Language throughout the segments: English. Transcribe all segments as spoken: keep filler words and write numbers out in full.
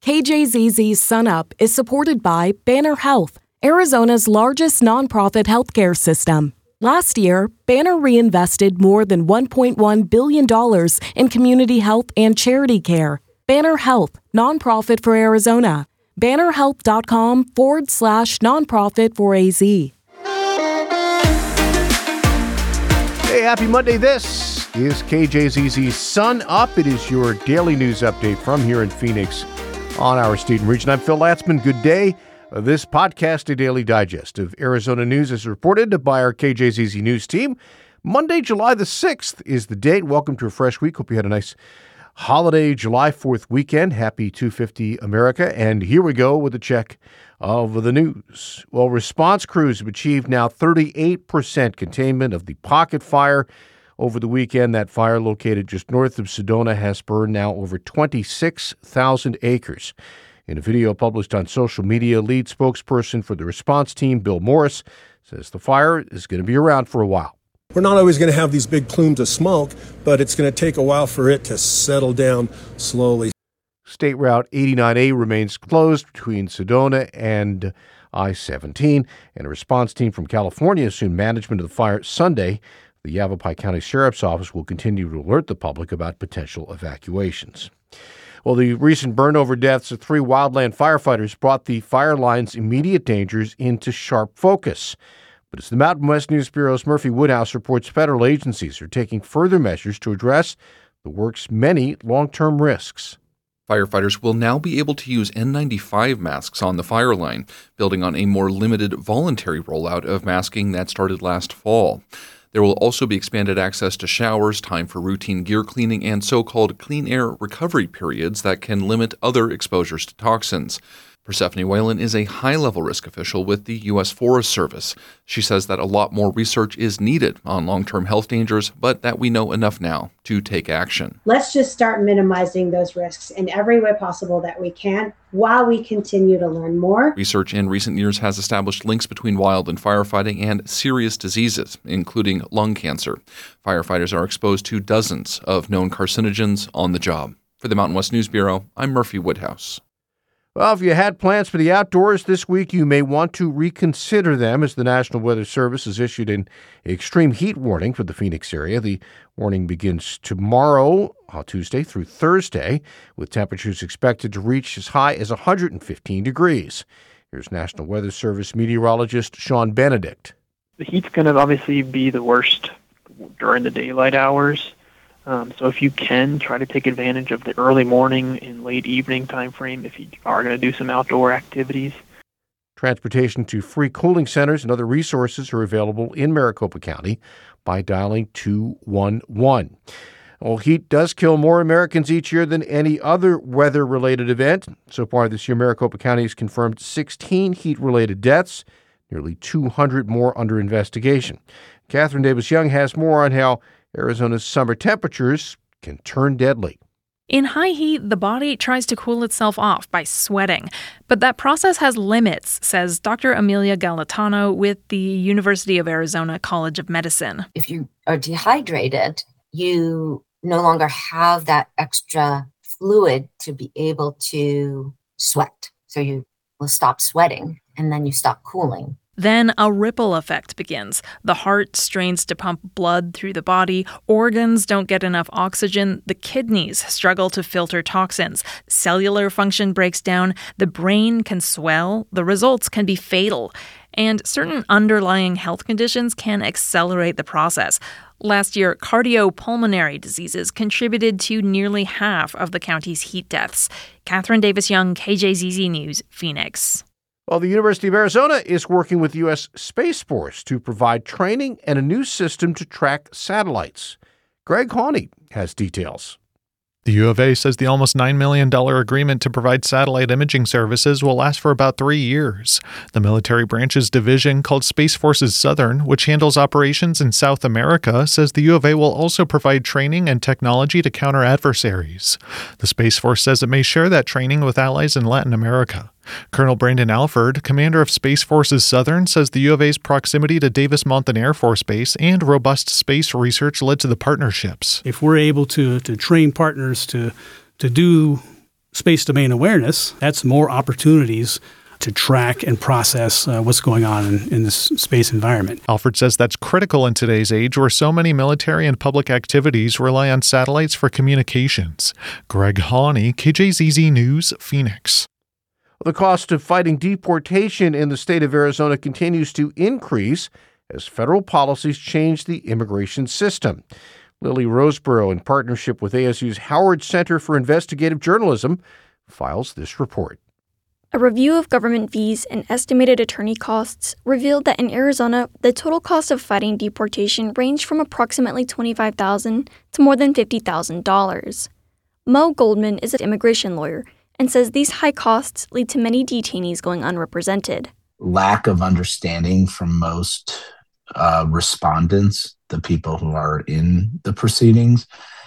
K J Z Z's Sun Up is supported by Banner Health, Arizona's largest nonprofit healthcare system. Last year, Banner reinvested more than one point one billion dollars in community health and charity care. Banner Health, nonprofit for Arizona. bannerhealth.com forward slash nonprofit for A Z. Hey, happy Monday. This is K J Z Z's Sun Up. It is your daily news update from here in Phoenix on our state and region. I'm Phil Latzman. Good day. Uh, this podcast, a daily digest of Arizona news, is reported by our K J Z Z News team. Monday, July the sixth is the date. Welcome to a fresh week. Hope you had a nice holiday July fourth weekend. Happy two fifty America. And here we go with a check of the news. Well, response crews have achieved now thirty-eight percent containment of the Pocket Fire over the weekend. That fire, located just north of Sedona, has burned now over twenty-six thousand acres. In a video published on social media, lead spokesperson for the response team, Bill Morris, says the fire is going to be around for a while. We're not always going to have these big plumes of smoke, but it's going to take a while for it to settle down slowly. State Route eighty-nine A remains closed between Sedona and I seventeen, and a response team from California assumed management of the fire Sunday. The Yavapai County Sheriff's Office will continue to alert the public about potential evacuations. Well, the recent burn-over deaths of three wildland firefighters brought the fire line's immediate dangers into sharp focus. But as the Mountain West News Bureau's Murphy Woodhouse reports, federal agencies are taking further measures to address the work's many long-term risks. Firefighters will now be able to use N ninety-five masks on the fire line, building on a more limited voluntary rollout of masking that started last fall. There will also be expanded access to showers, time for routine gear cleaning, and so-called clean air recovery periods that can limit other exposures to toxins. Persephone Whalen is a high-level risk official with the U S Forest Service. She says that a lot more research is needed on long-term health dangers, but that we know enough now to take action. Let's just start minimizing those risks in every way possible that we can while we continue to learn more. Research in recent years has established links between wildland firefighting and serious diseases, including lung cancer. Firefighters are exposed to dozens of known carcinogens on the job. For the Mountain West News Bureau, I'm Murphy Woodhouse. Well, if you had plans for the outdoors this week, you may want to reconsider them, as the National Weather Service has issued an extreme heat warning for the Phoenix area. The warning begins tomorrow, Tuesday through Thursday, with temperatures expected to reach as high as one hundred fifteen degrees. Here's National Weather Service meteorologist Sean Benedict. The heat's going to obviously be the worst during the daylight hours. Um, so if you can, try to take advantage of the early morning and late evening time frame if you are going to do some outdoor activities. Transportation to free cooling centers and other resources are available in Maricopa County by dialing two one one. Well, heat does kill more Americans each year than any other weather-related event. So far this year, Maricopa County has confirmed sixteen heat-related deaths, nearly two hundred more under investigation. Catherine Davis-Young has more on how Arizona's summer temperatures can turn deadly. In high heat, the body tries to cool itself off by sweating. But that process has limits, says Doctor Amelia Galatano with the University of Arizona College of Medicine. If you are dehydrated, you no longer have that extra fluid to be able to sweat. So you will stop sweating and then you stop cooling. Then a ripple effect begins. The heart strains to pump blood through the body, organs don't get enough oxygen, the kidneys struggle to filter toxins, cellular function breaks down, the brain can swell, the results can be fatal, and certain underlying health conditions can accelerate the process. Last year, cardiopulmonary diseases contributed to nearly half of the county's heat deaths. Catherine Davis-Young, K J Z Z News, Phoenix. Well, the University of Arizona is working with U S Space Force to provide training and a new system to track satellites. Greg Hawney has details. The U of A says the almost nine million dollars agreement to provide satellite imaging services will last for about three years. The military branch's division, called Space Forces Southern, which handles operations in South America, says the U of A will also provide training and technology to counter adversaries. The Space Force says it may share that training with allies in Latin America. Colonel Brandon Alford, commander of Space Forces Southern, says the U of A's proximity to Davis-Monthan Air Force Base and robust space research led to the partnerships. If we're able to to train partners to to do space domain awareness, that's more opportunities to track and process uh, what's going on in, in this space environment. Alfred says that's critical in today's age where so many military and public activities rely on satellites for communications. Greg Hawley, K J Z Z News, Phoenix. The cost of fighting deportation in the state of Arizona continues to increase as federal policies change the immigration system. Lily Roseborough, in partnership with A S U's Howard Center for Investigative Journalism, files this report. A review of government fees and estimated attorney costs revealed that in Arizona, the total cost of fighting deportation ranged from approximately twenty-five thousand dollars to more than fifty thousand dollars. Mo Goldman is an immigration lawyer and says these high costs lead to many detainees going unrepresented. Lack of understanding from most uh, respondents, the people who are in the proceedings,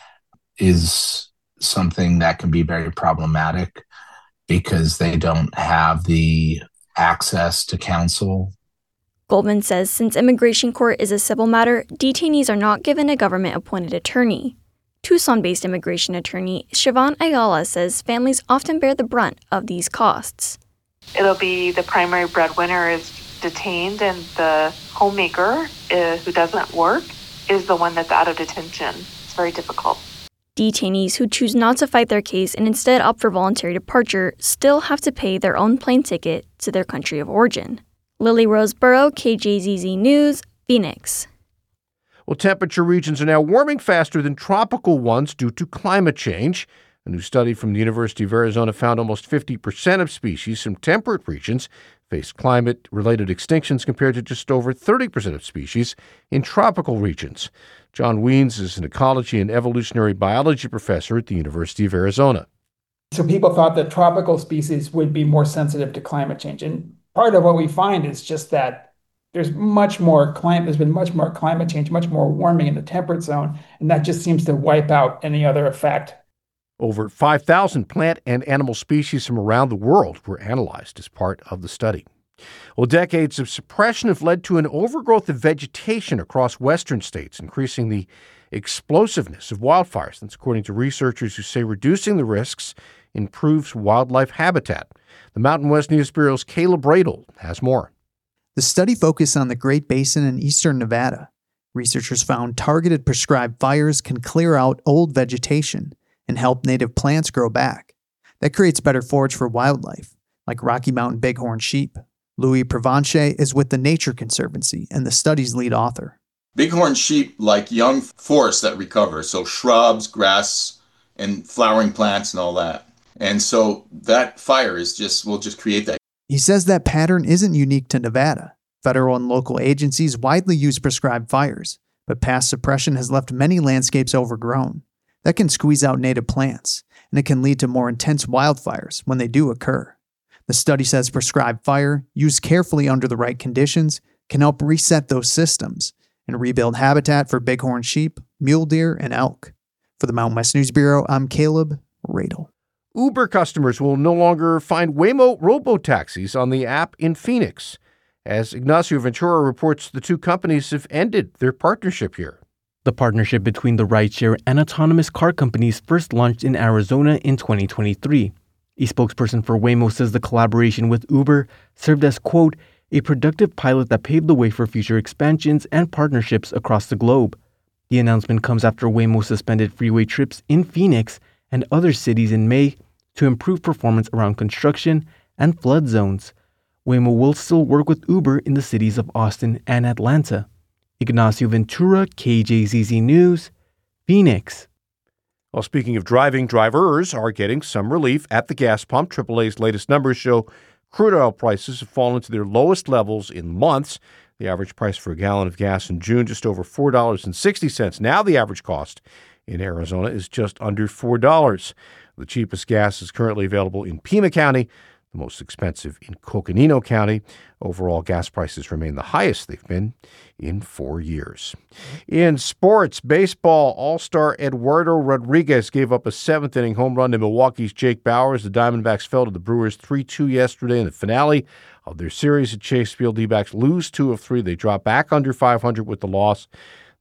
is something that can be very problematic because they don't have the access to counsel. Goldman says since immigration court is a civil matter, detainees are not given a government-appointed attorney. Tucson-based immigration attorney Siobhan Ayala says families often bear the brunt of these costs. It'll be the primary breadwinner is detained and the homemaker, uh, who doesn't work, is the one that's out of detention. It's very difficult. Detainees who choose not to fight their case and instead opt for voluntary departure still have to pay their own plane ticket to their country of origin. Lily Roseborough, K J Z Z News, Phoenix. Well, temperature regions are now warming faster than tropical ones due to climate change. A new study from the University of Arizona found almost fifty percent of species from temperate regions face climate-related extinctions compared to just over thirty percent of species in tropical regions. John Wiens is an ecology and evolutionary biology professor at the University of Arizona. So people thought that tropical species would be more sensitive to climate change. And part of what we find is just that there's much more climate, there's been much more climate change, much more warming in the temperate zone, and that just seems to wipe out any other effect. Over five thousand plant and animal species from around the world were analyzed as part of the study. Well, decades of suppression have led to an overgrowth of vegetation across western states, increasing the explosiveness of wildfires. That's according to researchers who say reducing the risks improves wildlife habitat. The Mountain West News Bureau's Caleb Radel has more. The study focused on the Great Basin in eastern Nevada. Researchers found targeted prescribed fires can clear out old vegetation and help native plants grow back. That creates better forage for wildlife, like Rocky Mountain bighorn sheep. Louis Provencher is with the Nature Conservancy and the study's lead author. Bighorn sheep like young forests that recover, so shrubs, grass, and flowering plants and all that. And so that fire is just will just create that. He says that pattern isn't unique to Nevada. Federal and local agencies widely use prescribed fires, but past suppression has left many landscapes overgrown. That can squeeze out native plants, and it can lead to more intense wildfires when they do occur. The study says prescribed fire, used carefully under the right conditions, can help reset those systems and rebuild habitat for bighorn sheep, mule deer, and elk. For the Mountain West News Bureau, I'm Caleb Radel. Uber customers will no longer find Waymo robo-taxis on the app in Phoenix. As Ignacio Ventura reports, the two companies have ended their partnership here. The partnership between the rideshare and autonomous car companies first launched in Arizona in twenty twenty-three. A spokesperson for Waymo says the collaboration with Uber served as, quote, a productive pilot that paved the way for future expansions and partnerships across the globe. The announcement comes after Waymo suspended freeway trips in Phoenix and other cities in May to improve performance around construction and flood zones. Waymo will still work with Uber in the cities of Austin and Atlanta. Ignacio Ventura, K J Z Z News, Phoenix. Well, speaking of driving, drivers are getting some relief at the gas pump. triple A's latest numbers show crude oil prices have fallen to their lowest levels in months. The average price for a gallon of gas in June, just over four dollars and sixty cents. Now the average cost in Arizona is just under four dollars. The cheapest gas is currently available in Pima County, the most expensive in Coconino County. Overall, gas prices remain the highest they've been in four years. In sports, baseball all-star Eduardo Rodriguez gave up a seventh-inning home run to Milwaukee's Jake Bauers. The Diamondbacks fell to the Brewers three two yesterday in the finale of their series at Chase Field. D-backs lose two of three. They drop back under five hundred with the loss.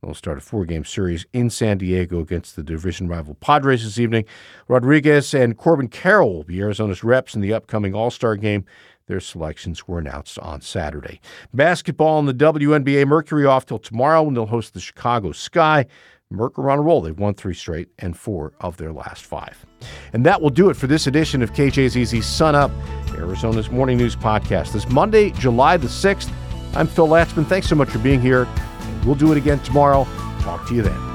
They'll start a four-game series in San Diego against the division rival Padres this evening. Rodriguez and Corbin Carroll will be Arizona's reps in the upcoming All-Star game. Their selections were announced on Saturday. Basketball in the W N B A, Mercury off till tomorrow when they'll host the Chicago Sky. Merc are on a roll. They've won three straight and four of their last five. And that will do it for this edition of K J Z Z's Sun Up, Arizona's morning news podcast. This Monday, July the sixth. I'm Phil Latzman. Thanks so much for being here. We'll do it again tomorrow. Talk to you then.